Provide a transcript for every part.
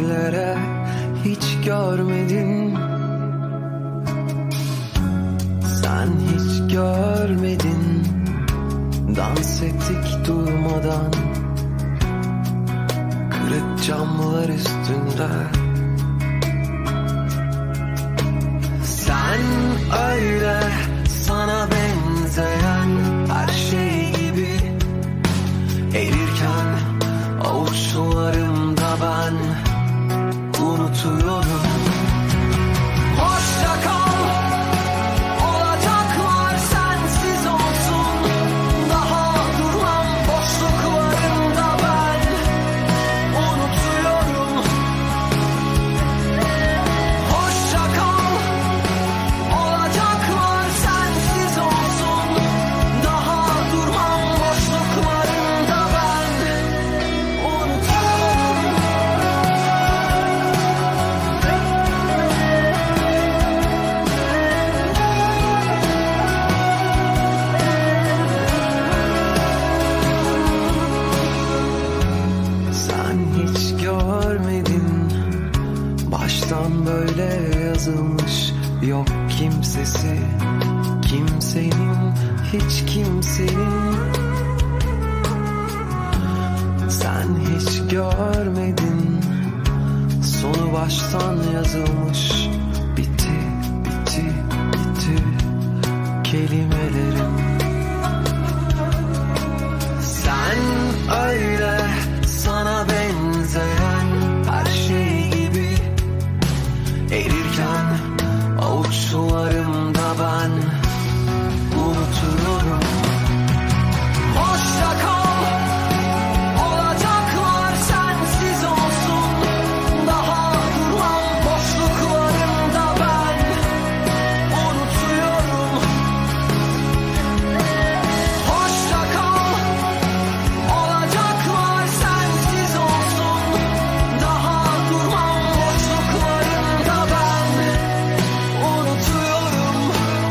renklere hiç görmedin. Sen hiç görmedin. Dans ettik durmadan, kırık camlar üstünde. Sen öyle sana benzeyen her şey gibi erirken avuçlarımda ben unutuyorum. Hoşça kal, olacaklar sensiz olsun. Daha durmam boşluklarında ben unutuyorum. Hoşça kal, olacaklar sensiz olsun. Daha durmam boşluklarında ben unutuyorum. Sen hiç görmedin, baştan böyle yazılmış. Yok kimsesi, kimsenin, hiç kimsenin. Sen hiç görmedin, sonu baştan yazılmış. Bitti, bitti, bitti kelimelerim. Sen öyle sana benzeyen her şey gibi erirken avuçlarımda ben unutuyorum. Hoşça kal, olacaklar sensiz olsun. Daha durmam boşluklarımda ben unutuyorum. Hoşça kal, olacaklar sensiz olsun. Daha durmam boşluklarımda ben unutuyorum.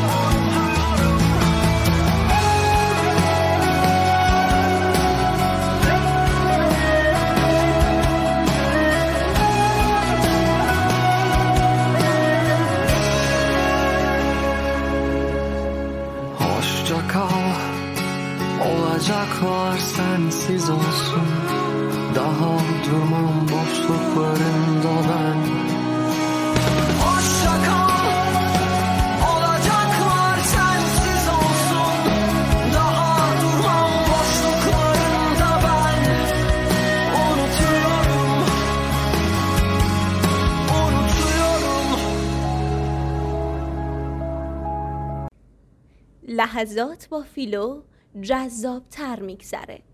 Hoşça kal, olacaklar sensiz olsun. Daha durmam boşluklarında ben. Hoşça kal, olacaklar sensiz olsun. Daha durmam boşluklarında ben unutuyorum. Unutuyorum. لحظات با فیلو جذاب‌تر میگذره.